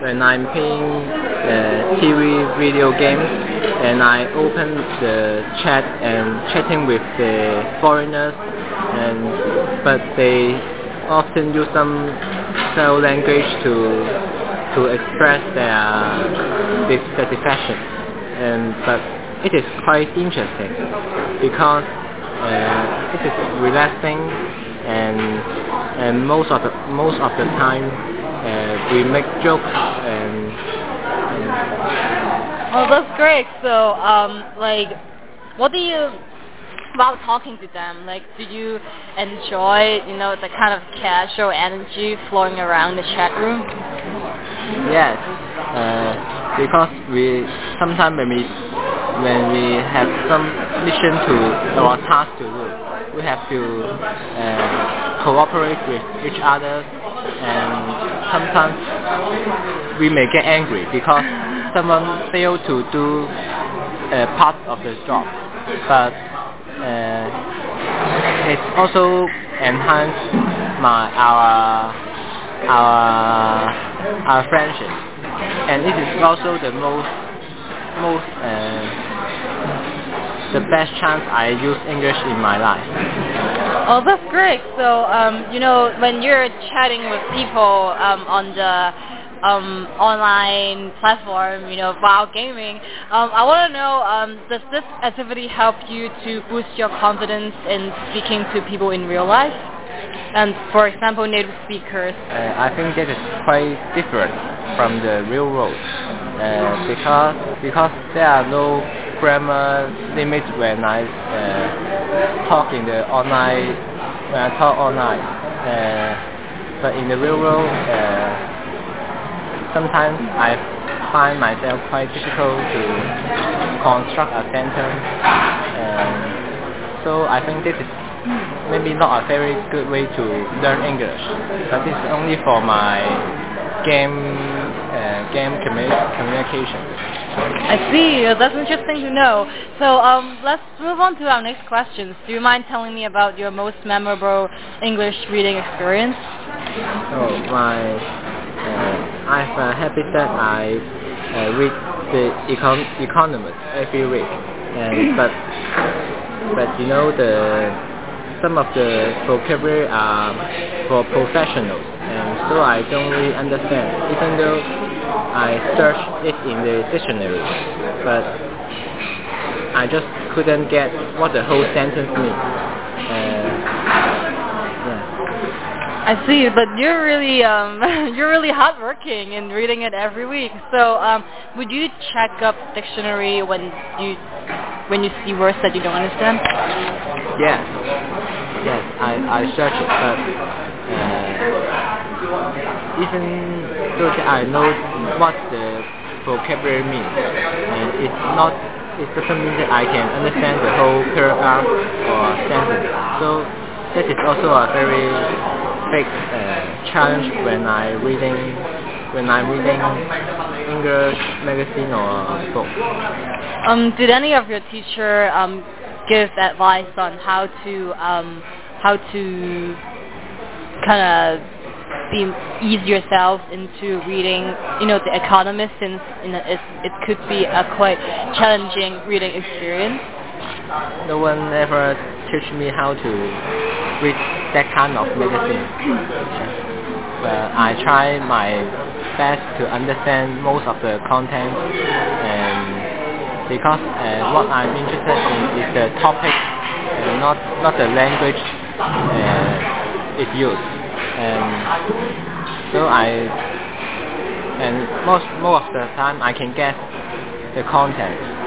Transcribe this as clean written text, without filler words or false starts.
When I'm playing TV video games and I open the chat and chatting with the foreigners, but they often use some sign language to express their dissatisfaction, but it is quite interesting because it is relaxing and most of the time we make jokes Oh, that's great. So, what do you while talking to them? Like, do you enjoy, the kind of casual energy flowing around the chat room? Yes, because we sometimes when we have some mission or task to do, we have to cooperate with each other, and sometimes we may get angry because someone failed to do part of the job, but it also enhances our friendship, and it is also the the best chance I use English in my life. Oh, that's great. So, when you're chatting with people on the online platform, while gaming, I want to know, does this activity help you to boost your confidence in speaking to people in real life? And, for example, native speakers. I think that is quite different from the real world because there are no grammar limits when I talk online. But in the real world, sometimes I find myself quite difficult to construct a sentence, so I think this is maybe not a very good way to learn English, but this is only for my game communication. I see. That's interesting to know. So let's move on to our next questions. Do you mind telling me about your most memorable English reading experience? I have a habit that I read the Economist every week, but some of the vocabulary are for professionals, and so I don't really understand, even though I searched it in the dictionary, but I just couldn't get what the whole sentence means. I see, but you're really hardworking in reading it every week. So, would you check up dictionary when you see words that you don't understand? Yes, I search it, but even though I know what the vocabulary means, and it doesn't mean that I can understand the whole paragraph or sentence. So that is also a very big challenge when I'm reading English magazine or book. Did any of your teacher give advice on how to kind of ease yourself into reading, The Economist, since it could be a quite challenging reading experience? No one ever teach me how to read that kind of magazine. But I try my best to understand most of the content, and because what I'm interested in is the topic, not the language it used. So most of the time I can guess the content.